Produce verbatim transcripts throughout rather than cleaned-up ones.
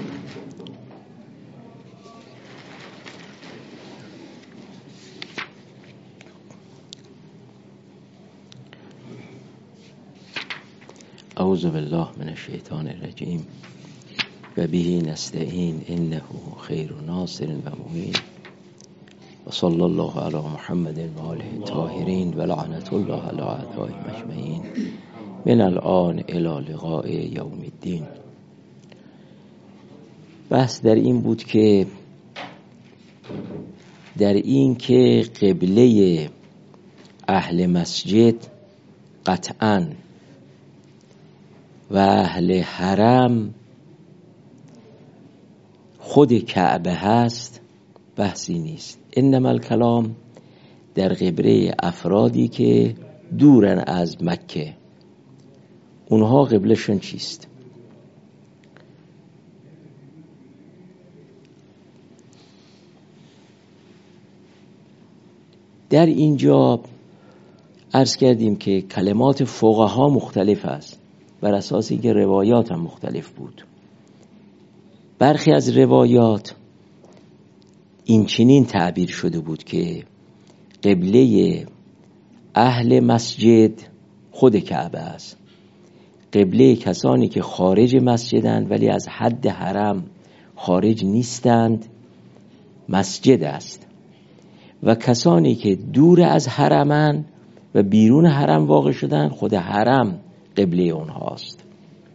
اعوذ بالله من الشیطان الرجیم و به نستعین انه خیر ناصر و معین و صلی الله علی محمد و آله الطاهرین و لعنت الله علی اعدائهم اجمعین من الان الی لقاء یوم الدین. بحث در این بود که در این که قبله اهل مسجد قطعاً و اهل حرم خود کعبه هست بحثی نیست. انما الکلام در قبله افرادی که دورن از مکه، اونها قبلشون چیست؟ در اینجا عرض کردیم که کلمات فقها مختلف است بر اساس اینکه روایات هم مختلف بود. برخی از روایات این چنین تعبیر شده بود که قبله اهل مسجد خود کعبه است، قبله کسانی که خارج مسجدند ولی از حد حرم خارج نیستند مسجد است، و کسانی که دور از حرمند و بیرون حرم واقع شدن خود حرم قبله اونهاست.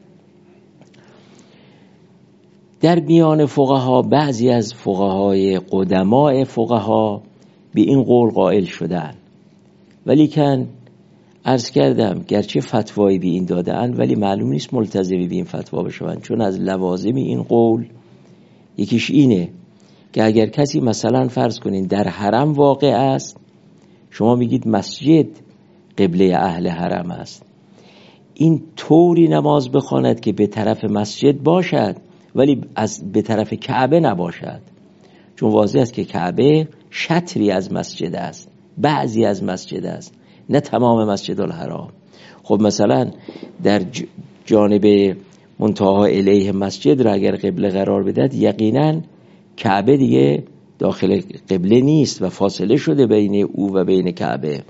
در میان فقها بعضی از فقهای قدماء فقها به این قول قائل شدن، ولی کن عرض کردم گرچه فتوایی به این دادن ولی معلوم نیست ملتزمی به این فتوا بشوند، چون از لوازم این قول یکیش اینه که اگر کسی مثلا فرض کنین در حرم واقع است، شما میگید مسجد قبله اهل حرم است، این طوری نماز بخواند که به طرف مسجد باشد ولی از به طرف کعبه نباشد، چون واضح است که کعبه شطری از مسجد است، بعضی از مسجد است، نه تمام مسجد الحرام. خب مثلا در جانب منتهی الیه مسجد را اگر قبله قرار بدهد، یقینا کعبه دیگه داخل قبله نیست و فاصله شده بین او و بین کعبه.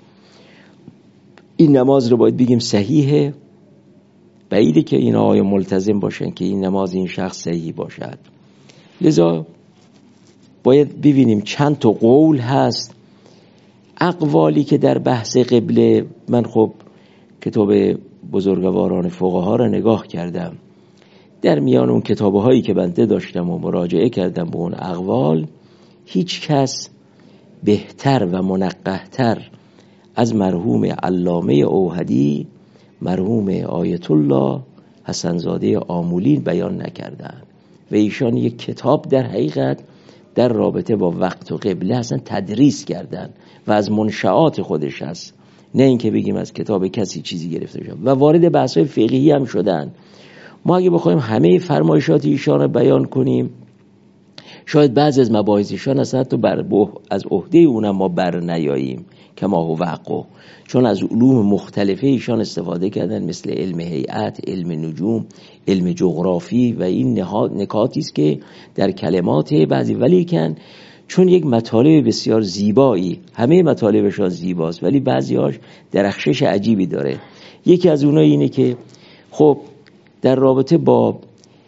این نماز رو باید بگیم صحیحه، بعیده که این آقای ملتزم باشن که این نماز این شخص صحیح باشد. لذا باید ببینیم چند تا قول هست. اقوالی که در بحث قبله، من خب کتاب بزرگواران فقها را نگاه کردم، در میان اون کتابهایی که بنده داشتم و مراجعه کردم به اون اقوال، هیچ کس بهتر و منقح‌تر از مرحوم علامه اوحدی، مرحوم آیت الله حسنزاده آمولین بیان نکردند و ایشان یک کتاب در حقیقت در رابطه با وقت و قبله اصلا تدریس کردند و از منشآت خودش هست، نه اینکه بگیم از کتاب کسی چیزی گرفته شد، و وارد بحث‌های فقهی هم شدن. ما اگه بخوایم همه فرمایشات ایشان رو بیان کنیم، شاید بعضی از مباحث ایشان اصلا تو بر از عهده اونم ما بر نیاییم کما هو وقع، چون از علوم مختلفه ایشان استفاده کردن، مثل علم هیئت، علم نجوم، علم جغرافی، و این نکاتی است که در کلمات بعضی، ولی کن چون یک مطالب بسیار زیبایی، همه مطالبشان زیباست ولی بعضی‌هاش درخشش عجیبی داره. یکی از اونها اینه که خب در رابطه با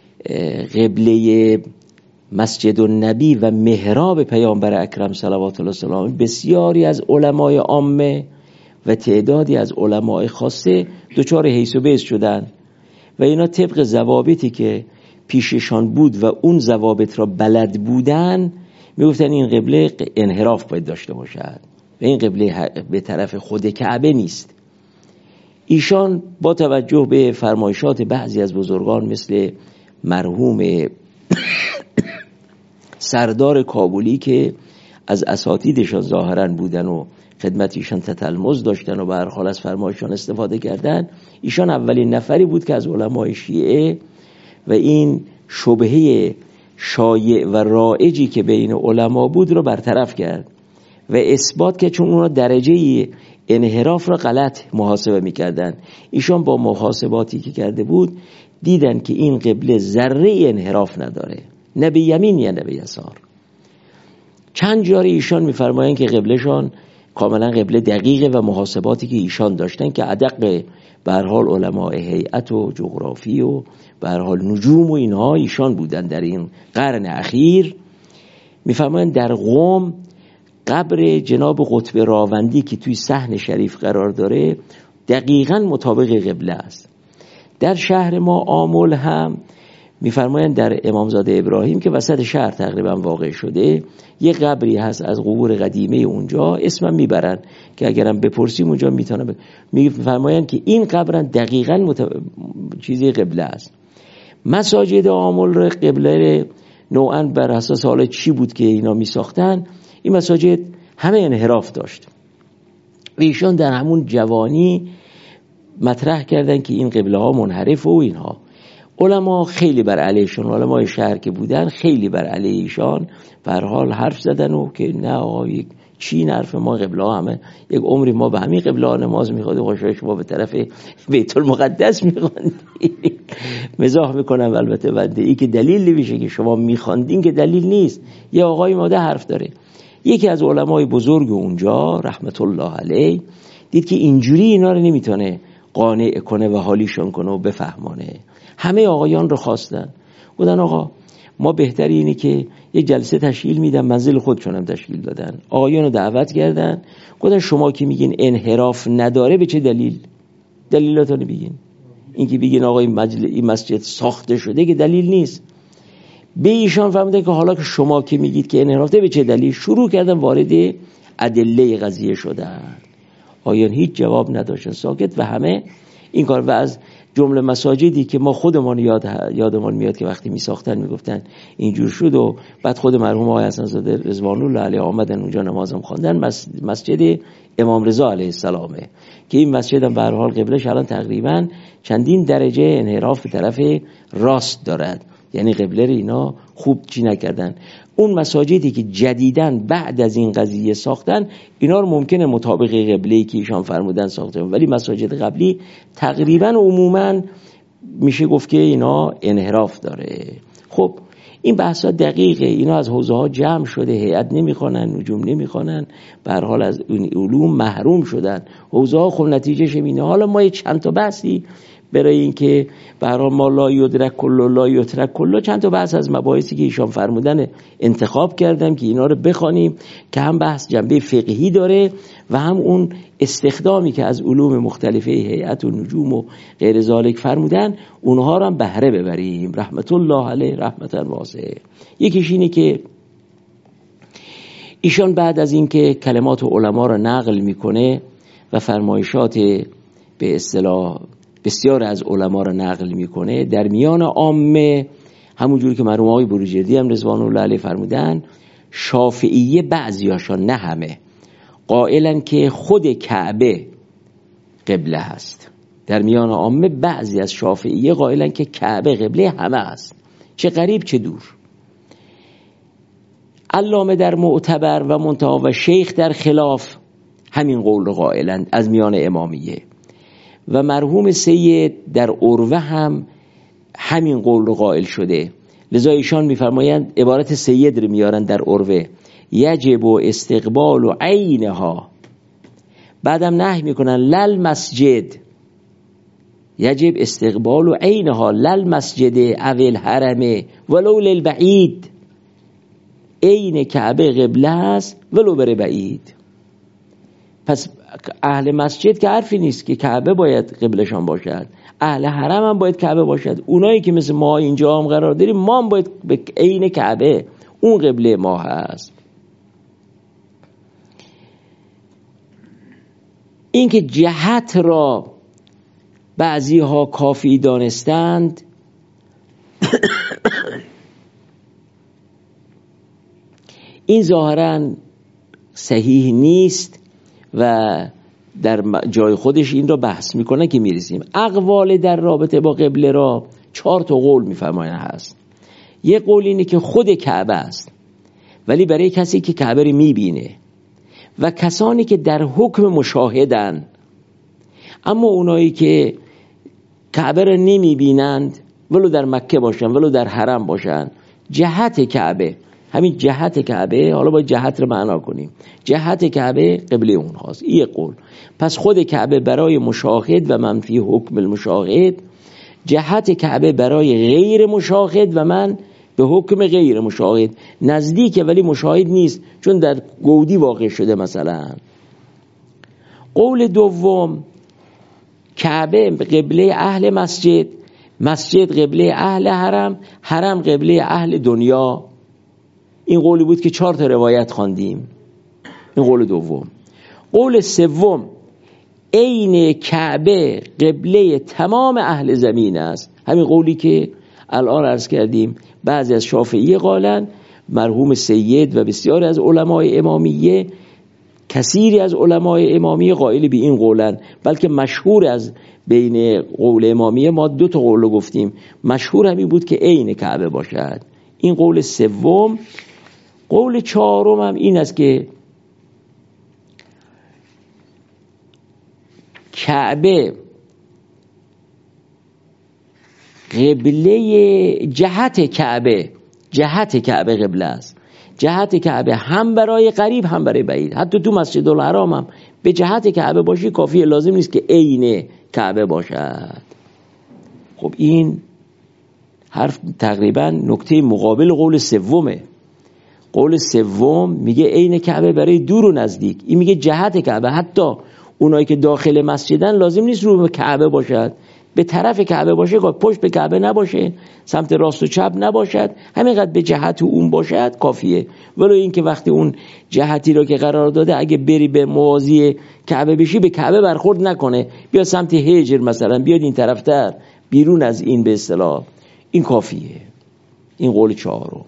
قبله مسجد النبی و محراب پیامبر اکرم صلوات الله وسلم، بسیاری از علمای عامه و تعدادی از علمای خاصه دچار حیث و بیس شدن و اینا طبق ضوابطی که پیششان بود و اون ضوابط را بلد بودن میگفتن این قبله انحراف باید داشته باشد و این قبله به طرف خود کعبه نیست. ایشان با توجه به فرمایشات بعضی از بزرگان مثل مرحوم سردار کابلی که از اساتیدشان ظاهرا بودن و خدمتیشان تتلمذ داشتن و به هر حال از فرمایشان استفاده کردن، ایشان اولین نفری بود که از علمای شیعه و این شبهه شایع و رایجی که بین علما بود رو برطرف کرد و اثبات که چون اونا درجه انحراف را غلط محاسبه میکردن. ایشان با محاسباتی که کرده بود دیدن که این قبله ذره انحراف نداره، نه به یمین یا نه به یسار. چند جاری ایشان میفرمایند که قبلشان کاملا قبله دقیقه و محاسباتی که ایشان داشتن که ادق به هر حال علماء هیئت و جغرافی و به هر حال نجوم و اینها ایشان بودن در این قرن اخیر. میفرمایند در قم قبر جناب قطب راوندی که توی صحن شریف قرار داره دقیقاً مطابق قبله است. در شهر ما آمل هم میفرمایند در امامزاده ابراهیم که وسط شهر تقریبا واقع شده یه قبری هست از قبور قدیمه اونجا، اسمم میبرن که اگرم بپرسیم اونجا میتونم. میفرمایند که این قبرن دقیقاً مت... چیزی قبله است. مساجد آمل را قبله نوعاً بر اساس حالا چی بود که اینا میساختن، این مساجد همه انحراف داشت و ایشان در همون جوانی مطرح کردن که این قبله ها منحرف و اینها. علما خیلی بر علیهشون، علمای شهر که بودن خیلی بر علیه ایشان به هر حال حرف زدن و که نه آقا یک چی حرف ما قبله ها همه یک عمری ما به همین قبله ها نماز میخواد، خوشای شما به طرف بیت المقدس میخواندین. مزاح میکنم البته بنده، ای که دلیل نمیشه که شما میخواندین که دلیل نیست. یه آقای ماده حرف داره. یکی از علمای بزرگ اونجا رحمت الله علیه دید که اینجوری اینا رو نمیتونه قانع کنه و حالیشون کنه و بفهمانه. همه آقایان رو خواستن، گفتن آقا ما بهتری اینه که یک جلسه تشکیل میدن، منزل خودشون هم تشکیل دادن، آقایان رو دعوت کردن، گفتن شما که میگین انحراف نداره به چه دلیل؟ دلیلاتو بگین. این که بگین آقا این, مجل... این مسجد ساخته شده که دلیل نیست. به ایشان فهمیدن که حالا که شما که میگید که انحراف ده به چه دلیل، شروع کردن وارد ادله قضیه شدن. آقایان هیچ جواب نداشتن، ساکت و همه این کار. و از جمله مساجدی که ما خودمان یاد یادمان میاد که وقتی میساختن میگفتن اینجور شد و بعد خود مرحوم آقای حسن زاده رضوان الله علیه آمدن اونجا نمازم خواندن، مسجد امام رضا علیه السلامه که این مسجد هم به هر حال قبلش الان تقریبا چندین درجه انحراف به طرف راست دارد، یعنی قبله رو اینا خوب چی نکردن. اون مساجدی که جدیداً بعد از این قضیه ساختن اینا رو ممکنه مطابق قبله‌ای که ایشان فرمودن ساختن، ولی مساجد قبلی تقریباً عموماً میشه گفت که اینا انحراف داره. خب این بحثا دقیقه، اینا از حوزه ها جمع شده، هیئت نمیخوانن، نجوم نمیخوانن، به هر حال از اون علوم محروم شدن حوزه ها. خب نتیجهش اینه. حالا ما یه چند تا بحثی برای اینکه برای ما لا یدرک کل لا یترک کل، چند تا بحث از مباحثی که ایشان فرمودن انتخاب کردم که اینا رو بخوانیم که هم بحث جنبه فقهی داره و هم اون استخدامی که از علوم مختلفه هیئت و نجوم و غیر ذالک فرمودن اونها رو هم بهره ببریم رحمت الله علیه رحمتا واسعه. یکیش اینه که ایشان بعد از اینکه کلمات علما رو نقل میکنه و فرمایشات به اصطلاح بسیار از علما را نقل میکنه، در میان عامه همونجوری که مرحوم آقای بروجردی هم رضوان الله علیه فرمودن، شافعیه بعضیاشان نه همه قائلن که خود کعبه قبله هست. در میان عامه بعضی از شافعیه قائلن که کعبه قبله همه است، چه قریب چه دور. علامه در معتبر و منتهی و شیخ در خلاف همین قول رو قائلن از میان امامیه و مرحوم سید در عروه هم همین قول رو قائل شده. لذا ایشان میفرمایند عبارت سید رو میارن در عروه، یجب و استقبال و عینها، بعدم نهی میکنن لل مسجد، یجب استقبال و عینها لل مسجد اول حرمه ولو للبعید، عین کعبه قبله است ولو بره بعید. پس اهل مسجد که حرفی نیست که کعبه باید قبلشان باشد، اهل حرم هم باید کعبه باشد. اونایی که مثل ما اینجا هم قرار داریم ما هم باید به عین کعبه، اون قبله ما هست. این که جهت را بعضی ها کافی دانستند این ظاهراً صحیح نیست و در جای خودش این را بحث میکنه که میرسیم. اقوال در رابطه با قبله را چهار تا قول میفرمایند هست. یک قول اینه که خود کعبه است، ولی برای کسی که کعبه رو میبینه و کسانی که در حکم مشاهدن، اما اونایی که کعبه را نمی بینند، ولو در مکه باشن ولو در حرم باشن، جهت کعبه، همین جهت کعبه، حالا باید جهت رو معنا کنیم، جهت کعبه قبله اونهاست. این قول. پس خود کعبه برای مشاهد و من فی حکم المشاهد، جهت کعبه برای غیر مشاهد و من به حکم غیر مشاهد. نزدیکه ولی مشاهد نیست، چون در گودی واقع شده. مثلا قول دوم، کعبه قبله اهل مسجد، مسجد قبله اهل حرم، حرم قبله اهل دنیا. این قولی بود که چهار تا روایت خواندیم. این قول دوم. قول سوم، عین کعبه قبله تمام اهل زمین است. همین قولی که الان عرض کردیم. بعضی از شافعیه قالن، مرحوم سید و بسیاری از علمای امامیه، کثیری از علمای امامیه قائل به این قولن. بلکه مشهور از بین قول امامیه، ما دو تا قول گفتیم، مشهور همین بود که عین کعبه باشد. این قول سوم. قول چهارم هم این است که کعبه قبله، جهت کعبه، جهت کعبه قبله است. جهت کعبه هم برای قریب هم برای بعید. حتی تو مسجد الحرام هم به جهت کعبه باشی کافیه، لازم نیست که عین کعبه باشد. خب این حرف تقریبا نکته مقابل قول سومه. قول سوم میگه عین کعبه برای دور و نزدیک، این میگه جهت کعبه. حتی اونایی که داخل مسجدن لازم نیست رو به کعبه باشد، به طرف کعبه باشه، پشت به کعبه نباشه، سمت راست و چپ نباشد، همینقدر به جهت اون باشد کافیه. ولو این که وقتی اون جهتی رو که قرار داده اگه بری به موازی کعبه بشی، به کعبه برخورد نکنه، بیا سمت هجر مثلا، بیاد این طرفتر، بیرون از این به اصطلاح، این کافیه. این قول چهارم.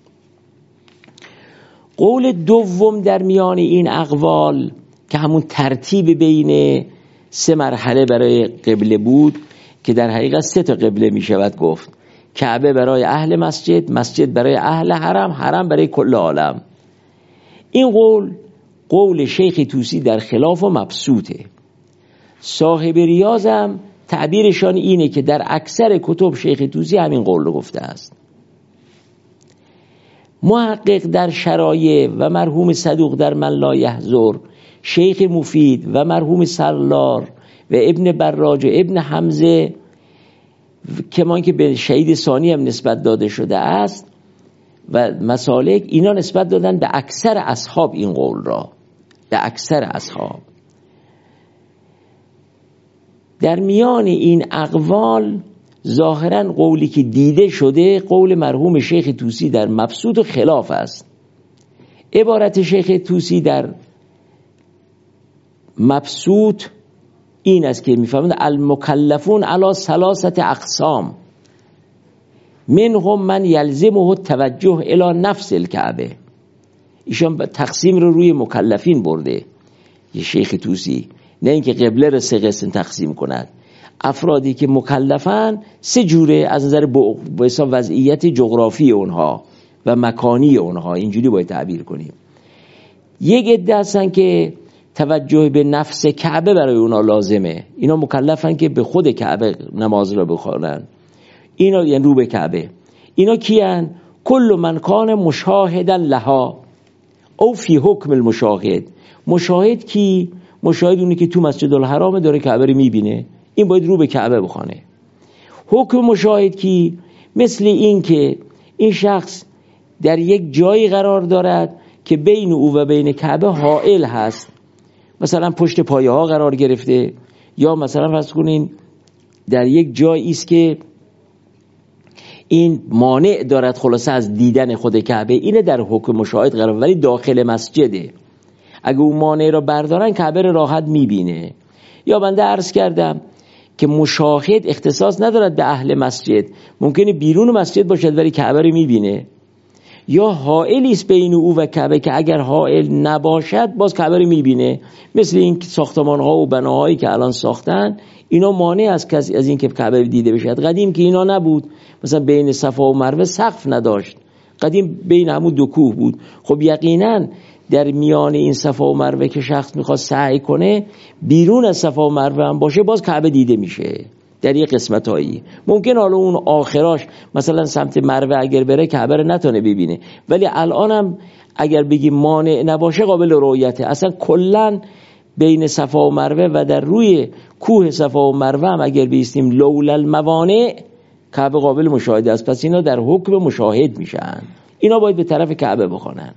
قول دوم در میان این اقوال که همون ترتیب بین سه مرحله برای قبله بود، که در حقیقت سه تا قبله می شود گفت. کعبه برای اهل مسجد، مسجد برای اهل حرم، حرم برای کل عالم. این قول قول شیخ طوسی در خلاف و مبسوطه. صاحب ریاضم تعبیرشان اینه که در اکثر کتب شیخ طوسی همین قول رو گفته است. محقق در شرایع و مرحوم صدوق در من لا یحضر، شیخ مفید و مرحوم سالار و ابن براج و ابن حمزه، کمان که به شهید ثانی هم نسبت داده شده است و مسالک، اینا نسبت دادن به اکثر اصحاب این قول را، به اکثر اصحاب. در میان این اقوال ظاهرا قولی که دیده شده قول مرحوم شیخ طوسی در مبسوط و خلاف است. عبارت شیخ طوسی در مبسوط این است که میفهمند المکلفون علی ثلاثه اقسام، منهم من یلزمه التوجه الی نفس الکعبه. ایشان تقسیم رو روی مکلفین برده یه شیخ طوسی، نه اینکه قبله رو سه قسم تقسیم کند. افرادی که مکلفن سه جوره از نظر به حساب وضعیت جغرافی اونها و مکانی اونها، اینجوری باید تعبیر کنیم. یک عده هستن که توجه به نفس کعبه برای اونا لازمه، اینا مکلفن که به خود کعبه نماز را بخوانن، اینا یعنی رو به کعبه. اینا کیان؟ کل من کان مشاهدا لها او فی حکم المشاهد. مشاهد کی؟ مشاهد اونی که تو مسجد الحرام داره کعبه رو میبینه، این باید رو به کعبه بخوانه. حکم مشاهد کی؟ مثل این که این شخص در یک جایی قرار دارد که بین او و بین کعبه حائل هست، مثلا پشت پایه ها قرار گرفته، یا مثلا فرض کنین در یک جایی است که این مانع دارد خلاصه از دیدن خود کعبه، اینه در حکم مشاهد قرار، ولی داخل مسجده. اگه اون مانع را بردارن کعبه را راحت میبینه. یا بنده عرض کردم که مشاهد اختصاص ندارد به اهل مسجد، ممکنه بیرون مسجد باشد ولی کعبه رو میبینه. یا حائلی است بین او و کعبه که اگر حائل نباشد باز کعبه رو میبینه، مثل این ساختمان ها و بناهایی که الان ساختن، اینا مانع از کسی از این که کعبه دیده بشد. قدیم که اینا نبود، مثلا بین صفا و مروه سقف نداشت، قدیم بین همون دو کوه بود. خب یقینا در میان این صفا و مروه که شخص میخواد سعی کنه بیرون از صفا و مروه هم باشه، باز کعبه دیده میشه در یه قسمت هایی. ممکن حالا اون آخراش مثلا سمت مروه اگر بره کعبه رو نتونه ببینه، ولی الان هم اگر بگی مانع نباشه قابل رؤیته. اصلا کلن بین صفا و مروه و در روی کوه صفا و مروه هم اگر بیستیم لولا الموانع کعبه قابل مشاهده است. پس اینا در حکم مشاهد میشن، اینا باید به طرف کعبه بخونن.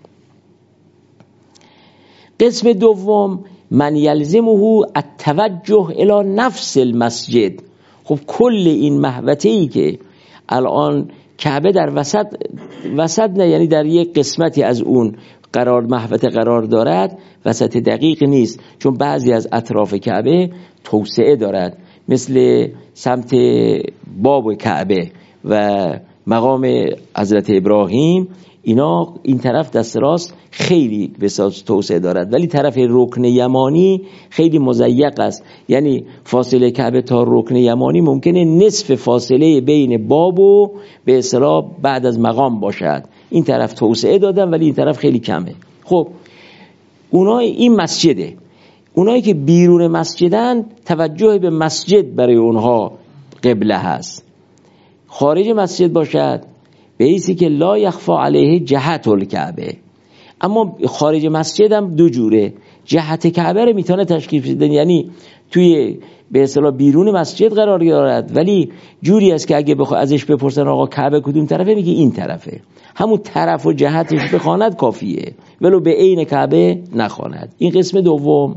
قسم دوم من یلزمه التوجه الی نفس المسجد. خب کل این محوطه‌ای که الان کعبه در وسط وسط نه، یعنی در یک قسمتی از اون قرار محوطه قرار دارد، وسط دقیق نیست، چون بعضی از اطراف کعبه توسعه دارد، مثل سمت باب کعبه و مقام حضرت ابراهیم، اینا این طرف دست راست خیلی بساط توسعه دارد، ولی طرف رکن یمانی خیلی مضیق است. یعنی فاصله کعبه تا رکن یمانی ممکنه نصف فاصله بین باب و به اصطلاح بعد از مقام باشد. این طرف توسعه دادن ولی این طرف خیلی کمه. خب اونای این مسجده، اونایی که بیرون مسجدن توجه به مسجد برای اونها قبله هست. خارج مسجد باشد به ایسی که لا یخفا علیه جهت الکعبه. اما خارج مسجد هم دو جوره، جهت کعبه رو میتونه تشخیص بده، یعنی توی به اصطلاح بیرون مسجد قرار دارد، ولی جوری است که اگه بخواد ازش بپرسن آقا کعبه کدوم طرفه، میگه این طرفه، همون طرف و جهتش بخواند کافیه، ولو به عین کعبه نخواند. این قسم دوم.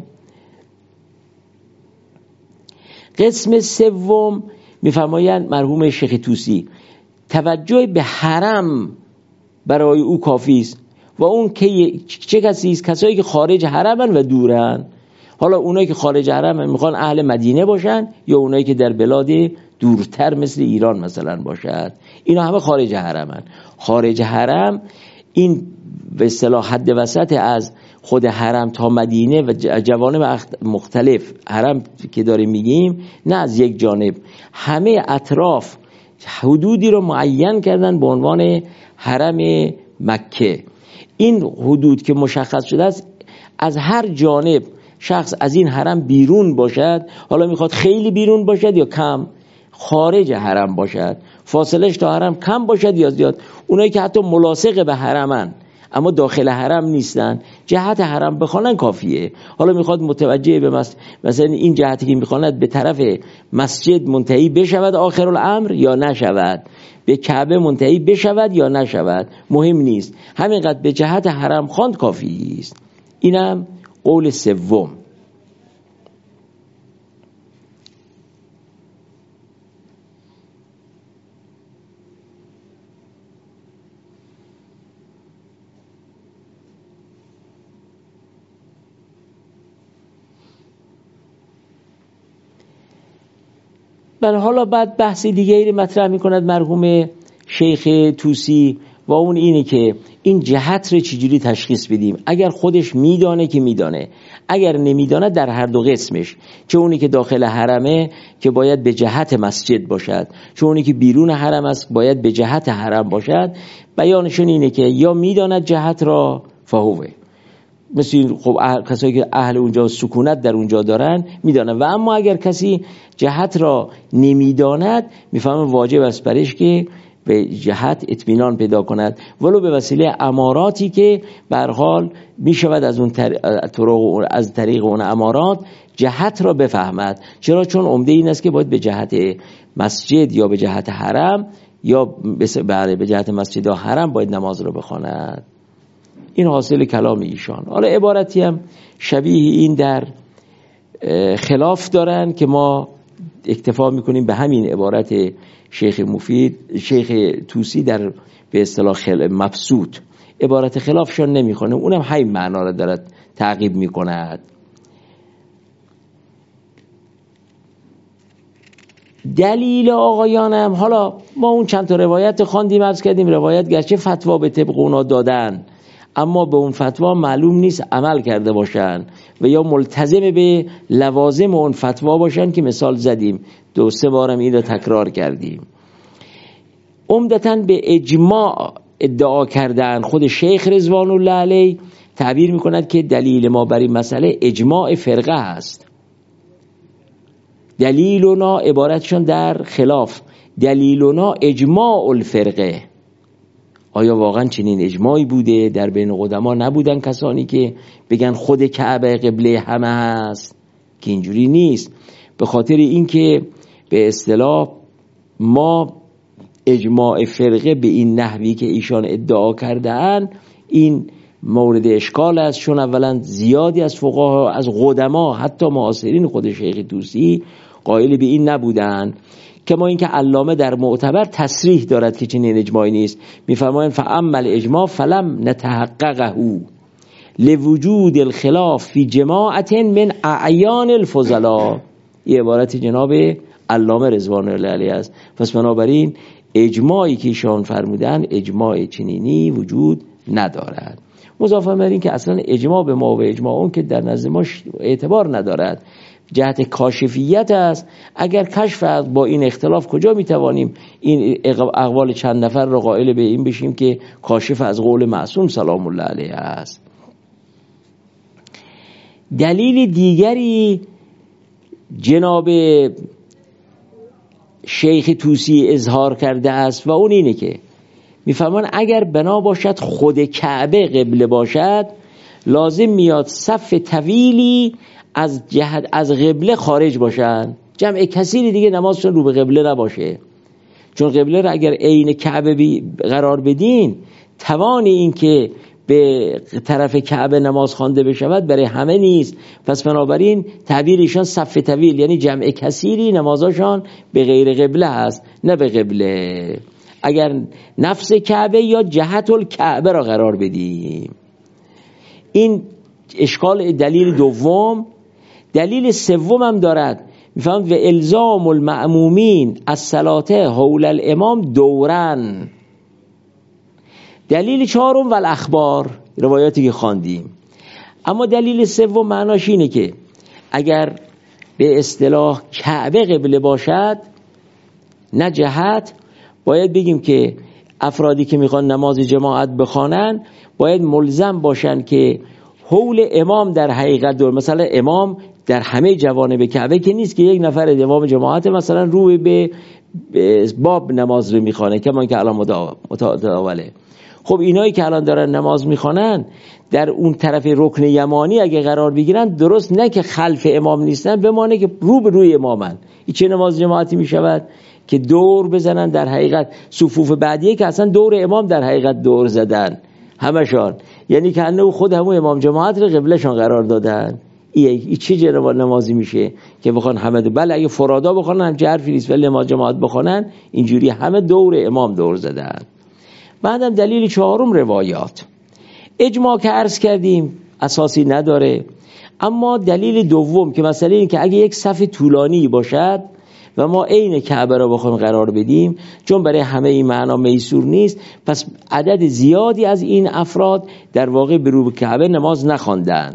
قسم سوم میفرمایند مرحوم شیخ طوسی توجه به حرم برای او کافی است. و اون که چه کسی است؟ کسایی که خارج حرمن و دورن. حالا اونایی که خارج حرمن میخوان اهل مدینه باشن یا اونایی که در بلاد دورتر مثل ایران مثلا باشد، اینا همه خارج حرمن. خارج حرم این به اصطلاح حد وسط از خود حرم تا مدینه و جوانب مختلف حرم که داریم میگیم، نه از یک جانب، همه اطراف حدودی رو معین کردن به عنوان حرم مکه. این حدود که مشخص شده است، از هر جانب شخص از این حرم بیرون باشد، حالا میخواد خیلی بیرون باشد یا کم، خارج حرم باشد، فاصلش تا حرم کم باشد یا زیاد. اونایی که حتی ملاصق به حرمن اما داخل حرم نیستن، جهت حرم بخوانن کافیه. حالا میخواد متوجه به مس... مثلا این جهتی که میخواند به طرف مسجد منتهی بشود آخر الامر یا نشود، به کعبه منتهی بشود یا نشود، مهم نیست، همینقدر به جهت حرم خواند کافی است. اینم قول سوم. بله، حالا بعد بحثی دیگری مطرح می‌کند مرحوم شیخ طوسی و اون اینه که این جهت رو چجوری تشخیص بدیم. اگر خودش میدانه که میدانه، اگر نمیدانه در هر دو قسمش، چه اونی که داخل حرمه که باید به جهت مسجد باشد، چه اونی که بیرون حرم است باید به جهت حرم باشد. بیانشون اینه که یا میداند جهت را فهوه، مثل خب کسایی که اهل اونجا سکونت در اونجا دارن میدانن، و اما اگر کسی جهت را نمیداند میفهمه واجب است برش که به جهت اطمینان پیدا کند، ولو به وسیله اماراتی که به هر حال میشود از اون طرق از طریق اون امارات جهت را بفهمد. چرا؟ چون عمده این است که باید به جهت مسجد یا به جهت حرم یا به جهت مسجد یا حرم باید نماز را بخواند. این حاصل کلام ایشان. حالا عبارتی هم شبیه این در خلاف دارن که ما اکتفا میکنیم به همین عبارت شیخ مفید شیخ طوسی در به اصطلاح خل... مبسوط. عبارت خلافشان نمیخونه، اونم همین معنا را دارد تعقیب میکند. دلیل آقایانم، حالا ما اون چند تا روایت خواندیم، عرض کردیم روایت گرچه فتوا به طبق اونا دادن اما به اون فتوا معلوم نیست عمل کرده باشن و یا ملتزم به لوازم اون فتوا باشن که مثال زدیم، دو سه بارم این رو تکرار کردیم. عمدتاً به اجماع ادعا کردن. خود شیخ رضوان الله علیه تعبیر میکند که دلیل ما بر این مسئله اجماع فرقه است. دلیلنا عبارتشون در خلاف دلیلنا اجماع الفرقه. آیا واقعا چنین اجماعی بوده؟ در بین قدما نبودن کسانی که بگن خود کعبه قبله همه هست؟ که اینجوری نیست. به خاطر اینکه به اصطلاح ما اجماع فرقه به این نحوی که ایشان ادعا کرده‌اند این مورد اشکال است، چون اولا زیادی از فقها از قدما حتی معاصرین خود شیخ طوسی قائل به این نبودند. کما اینکه علامه در معتبر تصریح دارد که چنین اجماعی نیست، میفرمایند فاما الاجماع فلم نتحققه لوجود الخلاف فی جماعت من اعیان الفضلاء. این عبارت جناب علامه رضوان الله علیه است. پس بنابراین اجماعی که ایشان فرمودن اجماع چنینی وجود ندارد. مضافه بر این که اصلا اجماع به ما و اجماع اون که در نزد ما اعتبار ندارد، جهت کاشفیت است. اگر کشف با این اختلاف کجا میتوانیم این اقوال چند نفر را قائل به این بشیم که کاشف از قول معصوم سلام الله علیه است. دلیل دیگری جناب شیخ طوسی اظهار کرده است و اون اینه که میفرمان اگر بنا باشد خود کعبه قبله باشد، لازم میاد صف طویلی از جهت از قبله خارج باشن، جمع کثیری دیگه نمازشون رو به قبله نباشه. چون قبله را اگر عین کعبه قرار بدین، توان این که به طرف کعبه نماز خوانده بشود برای همه نیست. پس بنابراین تعبیر ایشان صف طویل یعنی جمع کثیری نمازاشان به غیر قبله هست نه به قبله. اگر نفس کعبه یا جهت الکعبه را قرار بدیم، این اشکال دلیل دوم. دلیل سوم هم دارد، میفهمد و الزام المأمومین از صلاته حول الامام دورن. دلیل چهارم و الاخبار، روایاتی که خواندیم. اما دلیل سوم معناش اینه که اگر به اصطلاح کعبه قبله باشد نه جهت، باید بگیم که افرادی که میخوان نماز جماعت بخوانن باید ملزم باشن که حول امام در حقیقت دور. مثلا امام در همه جوانب کعبه که نیست که یک نفر امام جماعت مثلا روی به باب نماز رو میخوانه کما که الان متداوله. خب اینایی که الان دارن نماز میخوانن در اون طرف رکن یمانی اگه قرار بگیرن، درست نه که خلف امام نیستن، بمانه که رو به روی امامن. این چه نماز جماعتی میشود که دور بزنن؟ در حقیقت صفوف بعدیه که اصلا دور امام در حقیقت دور زدن همشان، یعنی که انه خود همون امام جماعت رو قبلشان قرار دادن. این چه جنب نمازی میشه که بخوان همه دو؟ بله اگه فرادا بخوانن هم چه حرفی نیست، ولی نماز جماعت بخوانن اینجوری همه دور امام دور زدن. بعدم دلیل چهارم روایات. اجماع که عرض کردیم اساسی نداره، اما دلیل دوم که مسئله این که اگه یک صف طولانی باشد و ما عین کعبه را بخوایم قرار بدیم، چون برای همه این معنا میسور نیست، پس عدد زیادی از این افراد در واقع به رو به کعبه نماز نخواندن.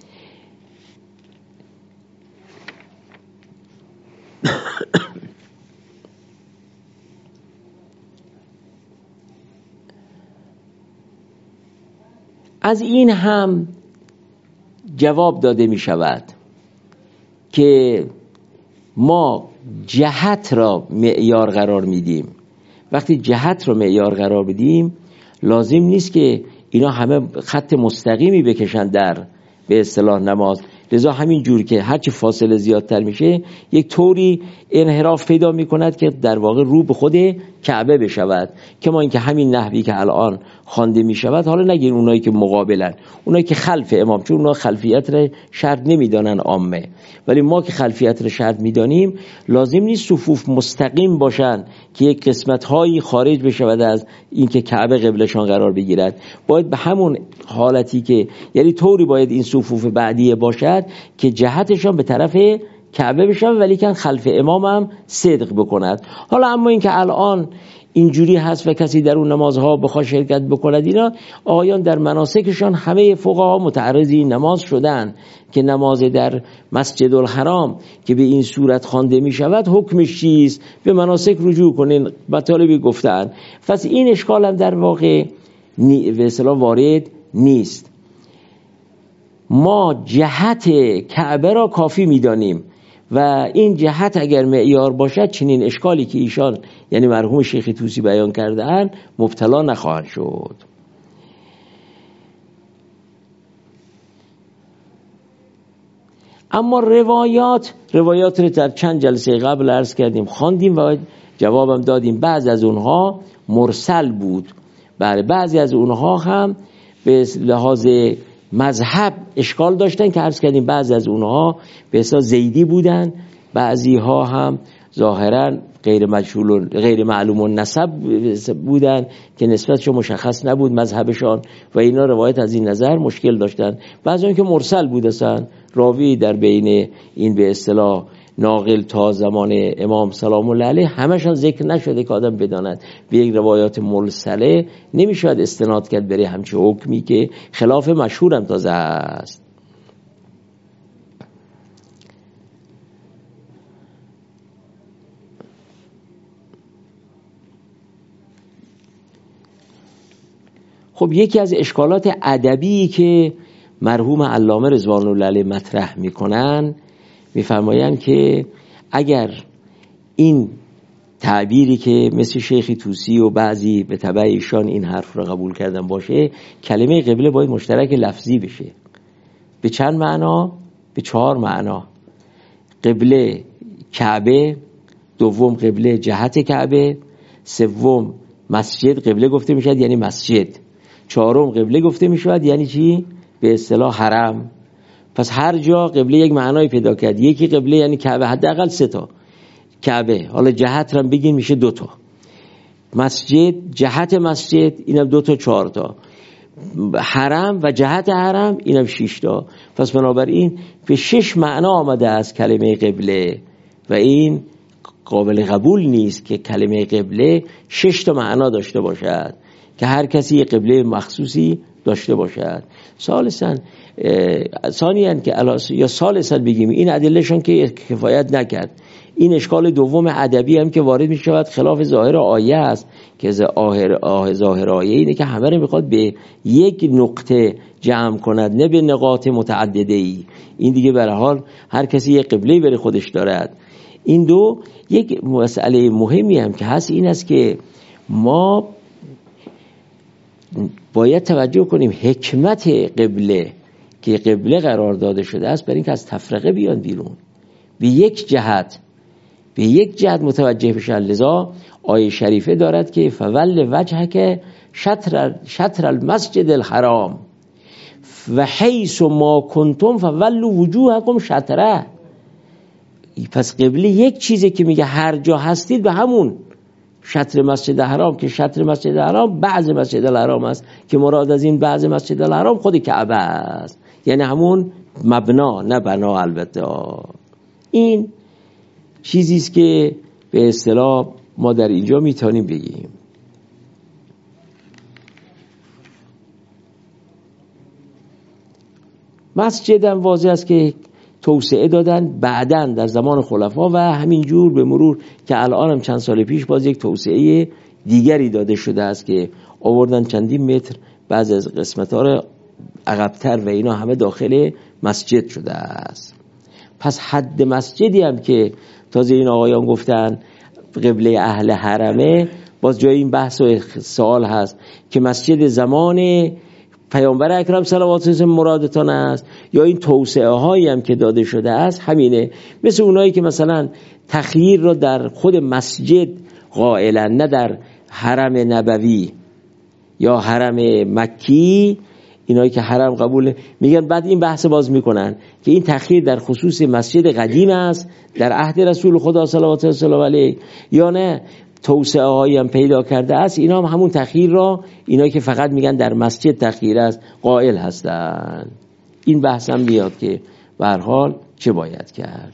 از این هم جواب داده می شود که ما جهت را معیار قرار میدیم. وقتی جهت را معیار قرار بدیم لازم نیست که اینا همه خط مستقیمی بکشن در به اصطلاح نماز. لذا همین جور که هرچی فاصله زیادتر میشه یک طوری انحراف پیدا میکند که در واقع رو به خود کعبه بشود. کما اینکه همین نحوی که الان خوانده میشود، حالا نگیر اونایی که مقابلن، اونایی که خلف امام، چون اونا خلفیت را شرط نمیدانن عامه، ولی ما که خلفیت را شرط میدانیم لازم نیست صفوف مستقیم باشن که یک قسمت هایی خارج بشود از اینکه کعبه قبلشان قرار بگیرد. باید به همون حالتی که یعنی طوری باید این صفوف بعدیه باشد که جهتشان به طرف کعبه بشن، ولی کن خلف امام هم صدق بکند. حالا اما این که الان اینجوری هست و کسی در اون نمازها بخواد شرکت بکند، اینا آقایان در مناسکشان همه فقها متعرضی نماز شدن که نماز در مسجد الحرام که به این صورت خوانده می شود حکمش چیست، به مناسک رجوع کنین، مطالبی گفتن. پس این اشکال هم در واقع به اصطلاح وارد نیست. ما جهت کعبه را کافی می‌دانیم و این جهت اگر معیار باشد چنین اشکالی که ایشان یعنی مرحوم شیخ طوسی بیان کرده‌اند مبتلا نخواهد شد. اما روایات روایات رو در چند جلسه قبل عرض کردیم، خواندیم و جوابم دادیم. بعض از اونها مرسل بود، بله بعضی از اونها هم به لحاظ مذهب اشکال داشتن که عرض کردیم بعضی از اونها به حساب زیدی بودن، بعضی ها هم ظاهرا غیر مجهول غیر معلوم النسب بودن که نسبتشون مشخص نبود مذهبشان و اینا روایت از این نظر مشکل داشتن. بعضی که مرسل بودن، راوی در بین این به اصطلاح ناقل تا زمان امام سلام الله علیه همشان ذکر نشده که آدم بداند. به یک روایات مرسله نمیشود استناد کرد برای همچه حکمی که خلاف مشهورم تازه است. خب یکی از اشکالات ادبی که مرحوم علامه رضوان الله علیه مطرح میکنن، میفرمایند که اگر این تعبیری که مثل شیخ طوسی و بعضی به تبع ایشان این حرف را قبول کردن باشه، کلمه قبله باید مشترک لفظی بشه. به چند معنا؟ به چهار معنا. قبله کعبه، دوم قبله جهت کعبه، سوم مسجد قبله گفته میشد یعنی مسجد، چهارم قبله گفته میشد یعنی چی؟ به اصطلاح حرم. پس هر جا قبله یک معنای پیدا کرد. یکی قبله یعنی کعبه، حداقل سه تا کعبه، حالا جهت رو بگین میشه دو تا، مسجد جهت مسجد اینم دو تا چهار تا، حرم و جهت حرم اینم شش تا. پس بنابراین به شش معنا آمده از کلمه قبله و این قابل قبول نیست که کلمه قبله شش تا معنا داشته باشد که هر کسی یک قبله مخصوصی داشته باشد. ثالثاً ثانیاً که یا ثالثاً بگیم این ادلهشون که کفایت نکرد، این اشکال دوم ادبی هم که وارد می شود خلاف ظاهر آیه است که ظاهر آه ظاهر آیه اینه که همه رو میخواد به یک نقطه جمع کند نه به نقاط متعدده ای. این دیگه به هر حال هر کسی یک قبله برای خودش دارد. این دو یک مسئله مهمی هم که هست این است که ما باید توجه کنیم حکمت قبله که قبله قرار داده شده است برای اینکه از تفرقه بیان بیرون، به یک جهت به یک جهت متوجه بشن. لذا آیه شریفه دارد که فول وجهک شطر شطر المسجد الحرام و حیث ما کنتم فولوا وجوهکم شطره. پس قبله یک چیزی که میگه هر جا هستید به همون شطر مسجد الحرام، که شطر مسجد الحرام بعض مسجد الحرام است که مراد از این بعض مسجد الحرام خود کعبه است، یعنی همون مبنا نه بنا. البته این چیزی است که به اصطلاح ما در اینجا میتونیم بگیم. مسجد هم واضح است که توسعه دادن بعداً در زمان خلفا و همینجور به مرور که الان هم چند سال پیش باز یک توسعه دیگری داده شده است که آوردن چندین متر بعضی از قسمت‌ها را عقب‌تر و اینا همه داخل مسجد شده است. پس حد مسجدی هم که تازه این آقایان گفتن قبله اهل حرمه، باز جای این بحث و سوال هست که مسجد زمان پیامبر اکرم صلوات الله علیه مرادتان است یا این توسعه هایی هم که داده شده است همینه، مثل اونایی که مثلا تخییر رو در خود مسجد قائلن نه در حرم نبوی یا حرم مکی. اینایی که حرم قبول میگن بعد این بحث باز میکنن که این تخییر در خصوص مسجد قدیم است در عهد رسول خدا صلوات الله علیه یا نه توسعه هایی هم پیدا کرده است. اینا هم همون تخییر را اینایی که فقط میگن در مسجد تخییر است قائل هستند. این بحث هم میاد که به هر حال چه باید کرد.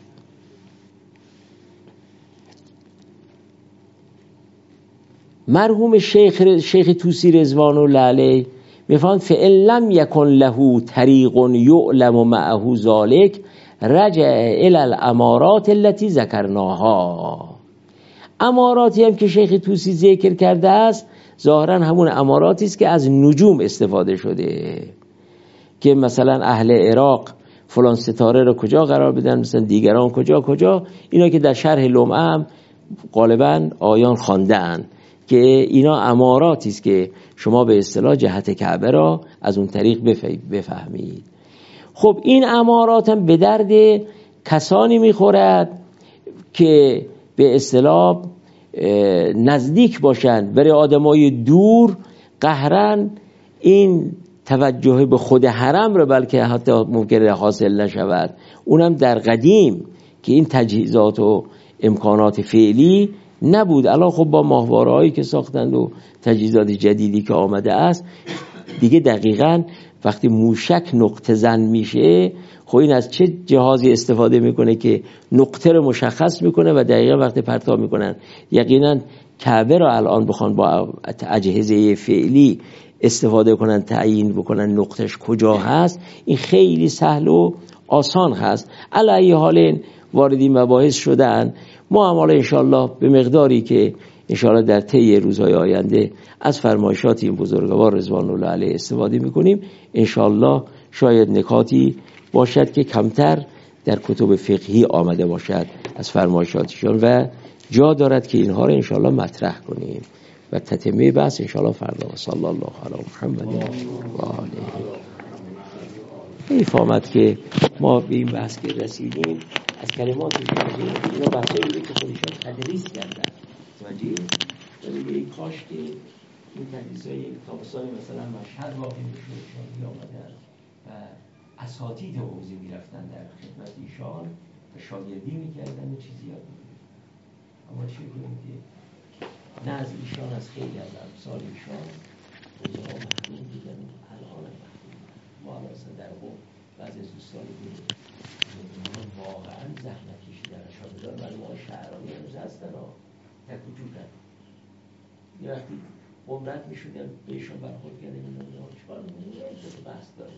مرحوم شیخ شیخ طوسی رضوان الله علیه میفرماید فإن لم یکن له طریق یعلم معه ذلک رجع الی الامارات التي ذکرناها. اماراتی هم که شیخ طوسی ذکر کرده است ظاهرا همون اماراتی است که از نجوم استفاده شده که مثلا اهل عراق فلان ستاره رو کجا قرار بدن، مثلا دیگران کجا کجا. اینا که در شرح لمعه هم غالبا آیان خوانده اند که اینا اماراتی است که شما به اصطلاح جهت کعبه را از اون طریق بفهمید. خب این امارات هم به درد کسانی میخورد که به اصطلاح نزدیک باشند، برای آدمای دور قهرن این توجه به خود حرم رو بلکه حتی ممکنه حاصل نشود. اونم در قدیم که این تجهیزات و امکانات فعلی نبود. الان خب با ماهواره‌هایی که ساختند و تجهیزات جدیدی که آمده است دیگه دقیقاً وقتی موشک نقطه زن میشه، خب این از چه جهازی استفاده میکنه که نقطه رو مشخص میکنه و دقیقاً وقتی پرتاب میکنن. یقینا کعبه رو الان بخوان با اجهزه فعلی استفاده کنن تعیین بکنن نقطش کجا هست، این خیلی سهل و آسان هست. علی حال وارد این مباحث شدن، ما هم حالا انشاءالله به مقداری که انشاءالله در طی روزهای آینده از فرمایشات این بزرگوار رضوان الله علیه استفاده میکنیم. انشاءالله شاید نکاتی باشد که کمتر در کتب فقهی آمده باشد از فرمایشاتشون و جا دارد که اینها رو انشاءالله مطرح کنیم و تتمه بحث انشاءالله فردا. صلی الله علی محمد و آله. حیف آمد که ما به این بحث که رسیدیم از کلمات اینا بحثایی بوده که خودشان تدریس کردن. توجه ولی کاش که این تدریس‌های تابستان مثلا مشهد واقعی بشون بیامدن و اساتید حوزه میرفتن در خدمت ایشان و شاگردی میکردن و چیزی یاد میگیرن. اما چه کنیم که نه از ایشان از خیلی از امثال ایشان حوزه ها محروم بودن و الان هم محروم. ما الان در قوم بعضی از دوستان بودیم واقعا زحمت کشیدن شاگردان ولی ما شعرانی هنوز هستن ها تک وجودن. یه وقتی عمرت می شدن بهشون برخورد کرده می نمیدن چکار می نمیدن این بحث داره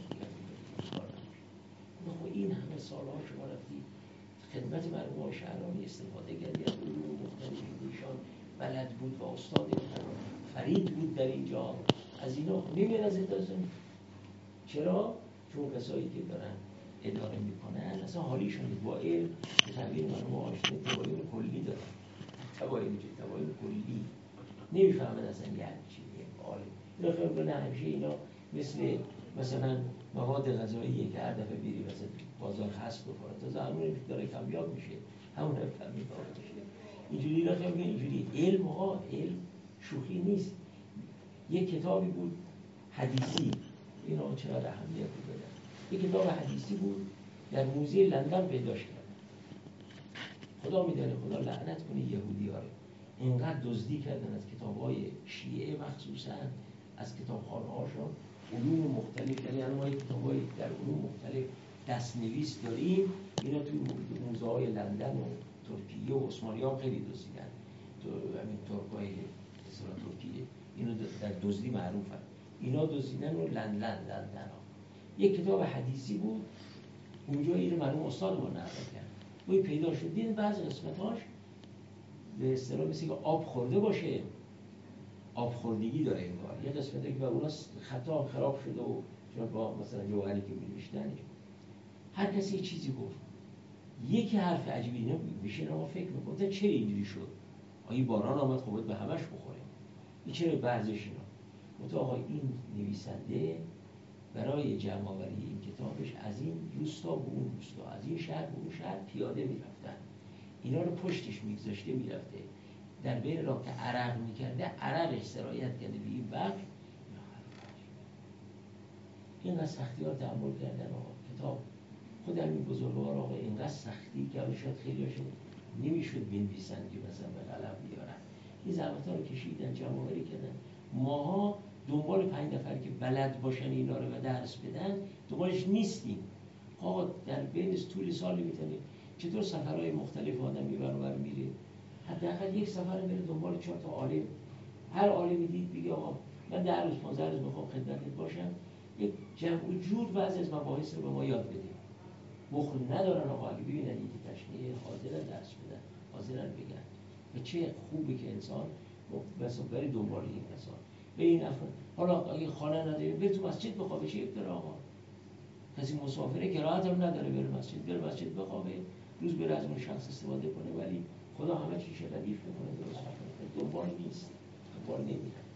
خب این همه سالها شما رفتی خدمت مردم ها شعرانی استفاده کردی از علوم مختلفی ایشان بلد بود و استاد فرید بود در اینجا. از اینا نمیر از ادازم چرا؟ چون کسایی که دارن اداره میکنن اصلا حالیشون با علم به تبیین مردم آشنه تباین کلی دارن. تباین چه؟ تباین کلی نمیفهمن اصلا یعنی چی. عالی اینا خیلی نه همیشه اینا مثل مثلا مواد غذاییه که هر دفعه بیری مثلا بازار خاص بخوره تا زمانی داره کمیاب میشه همون هم کمیاب میشه. اینجوری اینا خیلی اینجوری علم ها علم شوخی نیست. یک کتابی بود حدیثی اینا چقدر اهمیت داره. یک کتاب حدیثی بود در موزه لندن پیداش کردن. خدا میدونه خدا لعنت کنه یهودی‌ها رو اینقدر دزدی کردن از کتاب‌های شیعه مخصوصا از کتابخانه‌هاشون علوم مختلف. یعنی الان ما کتاب‌های در علوم مختلف دست‌نویس داریم اینا توی موزه‌های لندن و ترکیه و عثمانی‌ها خیلی دزدیدن. تو همین ترک‌های اصلا ترکیه اینا در دزدی معروفن. اینا دزدیدن و لندن لندن ها. یک کتاب حدیثی بود اونجا اینو مرحوم استاد ما نقل کرد. وی پیدا شد دید بعضی قسمتاش به اصطلاح مثل که آب خورده باشه، آب خوردگی داره انگار. یه قسمتی که بر اونها خطا خراب شده و چون با مثلا جوهری که می‌نوشتن هر کسی چیزی گفت. یکی حرف عجیبی نه میشه ما فکر می‌کنیم چرا اینجوری شد؟ آیا باران آمد خب به همش بخوره. این چرا بعضیش اینا؟ متأ آقا این نویسنده برای جمع آوری این کتابش از این روستا به اون روستا، از این شهر به اون شهر پیاده می‌رفتن. اینا رو پشتش می‌گذاشته می‌رفته. در بین راه که عرق می‌کرده عرقش سرایت کرده به این وقت اینقدر سختی‌ها تحمل کردن آقا. کتاب خود همین بزرگوار آقا اینقدر سختی که شاید خیلی هاشون نمی‌شد بنویسن که مثلا به قلم بیارن. این زحمت‌ها رو کشیدن جمع آوری کردن. ماها دنبال پنج نفر که بلد باشن اینا رو و درس بدن دنبالش نیستیم. آقا در بین طول سال می‌تونیم چطور سفرهای مختلف آدم میبره میره. حداقل یک سفر بره دنبال چهار تا عالم. هر عالمی دید بگه آقا من در روز پانزده روز میخوام خدمتت باشم، یک جمع و جور بعضی از مباحث رو به ما یاد بده. بخل ندارن آقا اگه ببینن یکی تشریح حاضرن درس بدن، حاضرن بگن. و چه خوبه که انسان بس بری دنبال این کسان. به این افراد حالا اگه خانه نداری بری تو مسجد بخواب. چه افترا آقا؟ کسی مسافره کراهت هم نداره بره مسجد، بره مسجد بخوابه، روز بره از اون شخص استفاده کنه، ولی خدا همه چیش ردیف میکنه، درست میکنه، دنبال نیست، دنبال نمیره.